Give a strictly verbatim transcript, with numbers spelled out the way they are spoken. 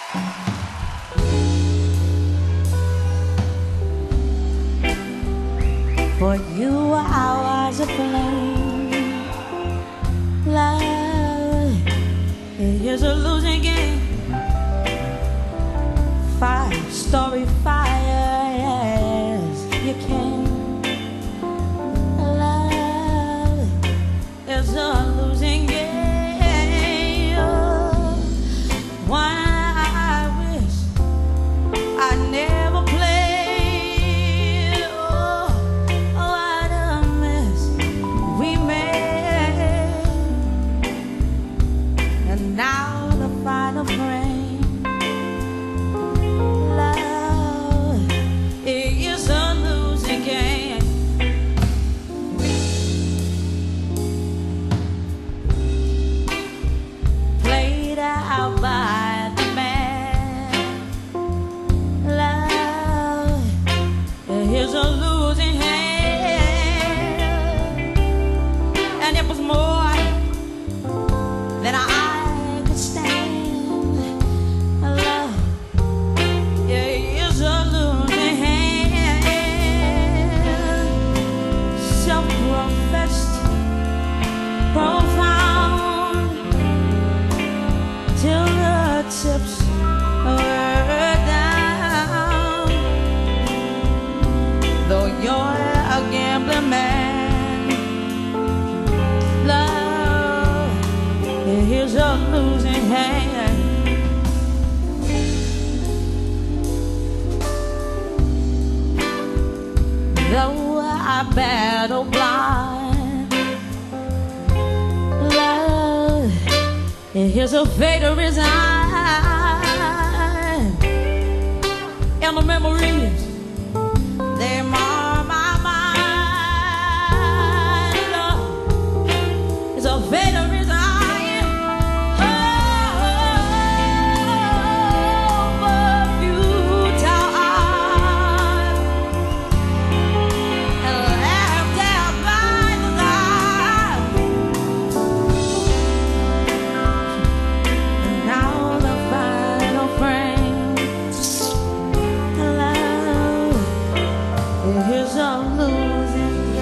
For you I was a flame. Love is a losing game. Five-story fire, yes, you can. Love is a losing game. Why I wish I never played. Oh, what a mess we made. And now the final frame. By the man, love is a losing hand, and it was more than I could stand. Love is a losing hand, self-professed, profound. Till the tips were down. Though you're a gambling man, love is a losing hand. Though I battle blind, love here's a fate to resign. And the memories, they mar my mind. Love is a fate to resign. Oh, but futile eyes and laughed out by the light. Here's a losing